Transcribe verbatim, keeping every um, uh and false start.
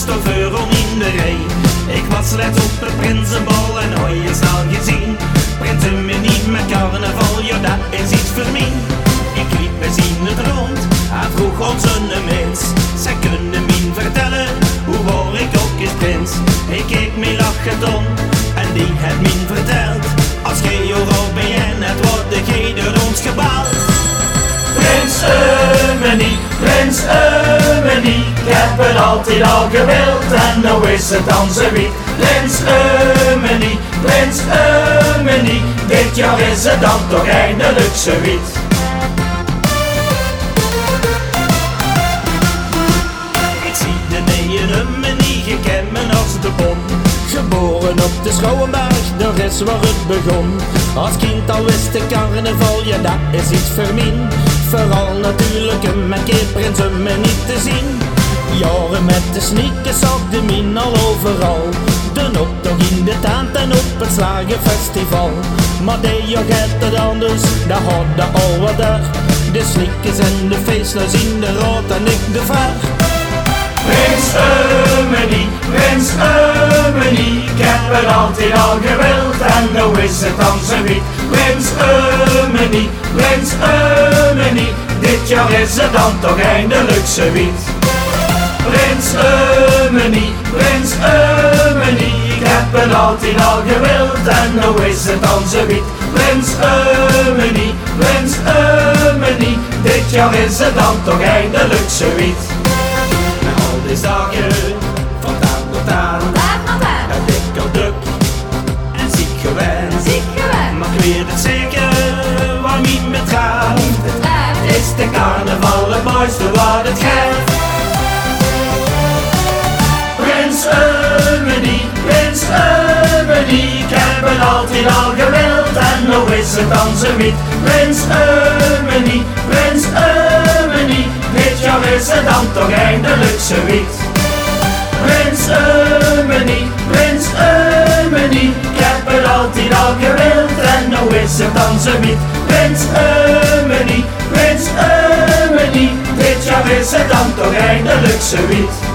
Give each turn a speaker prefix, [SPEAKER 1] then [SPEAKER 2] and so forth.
[SPEAKER 1] stond vooral in de rij. Ik was net op een prinsenbal en had je snel gezien. Prinsen me niet met carnaval, ja dat is iets voor mij. Ik liep eens in het rond, hij vroeg ons een mens. Zij kunnen me vertellen, hoe word ik ook eens prins. Ik keek me lachend om en die had me verteld. Als gij overal ben en het wordt gij door ons gebald. Prins Eumenie, Prins Eumenie, ik heb het altijd al gewild en nou is het dan zoiets. Prins Eumenie, Prins Eumenie, dit jaar is het dan toch eindelijk zoiets. Ik zie de neeën Eumenie, je kent me als de bom. Geboren op de Schouwenberg, daar is waar het begon. Als kind al wist ik carnaval, ja dat is iets voor mij. Vooral natuurlijk een mijn keer Prins Eumenie te zien. Jaren met de sneakers zag de min al overal. De optocht in de tent en op het slagenfestival. Maar de jaar gaat het anders, daar had de al wat daar. De sneakers en de feestnuis in de rood en ik de vaar. Prins Eumenie, Prins Eumenie, ik heb het altijd al gewild en nou is het dan zoiets. Prins Eumenie, Prins Eumenie, dit jaar is het dan toch eindelijk zoiets. Prins Eumenie, Prins Eumenie, ik heb het altijd al gewild en nou is het dan zoiets. Prins Eumenie, Prins Eumenie, dit jaar is het dan toch eindelijk zoiets. Is dagen, van taan tot taan, het dik al druk en ziek gewend.
[SPEAKER 2] Ziek gewend.
[SPEAKER 1] Maar ik weet het zeker, waar niet met gaat, is de carnaval het mooiste wat het geeft. Prins Eumenie, Prins Eumenie, ik heb het altijd al gewild en nou is het dan zoiets. Prins Eumenie, Prins Eumenie, dit jaar is het dan toch eindelijk zoiets. Prins Eumenie, Prins Eumenie, ik heb het altijd al gewild en nou is het dan zoiets. Prins Eumenie, Prins Eumenie, dit jaar is het dan toch eindelijk zoiets.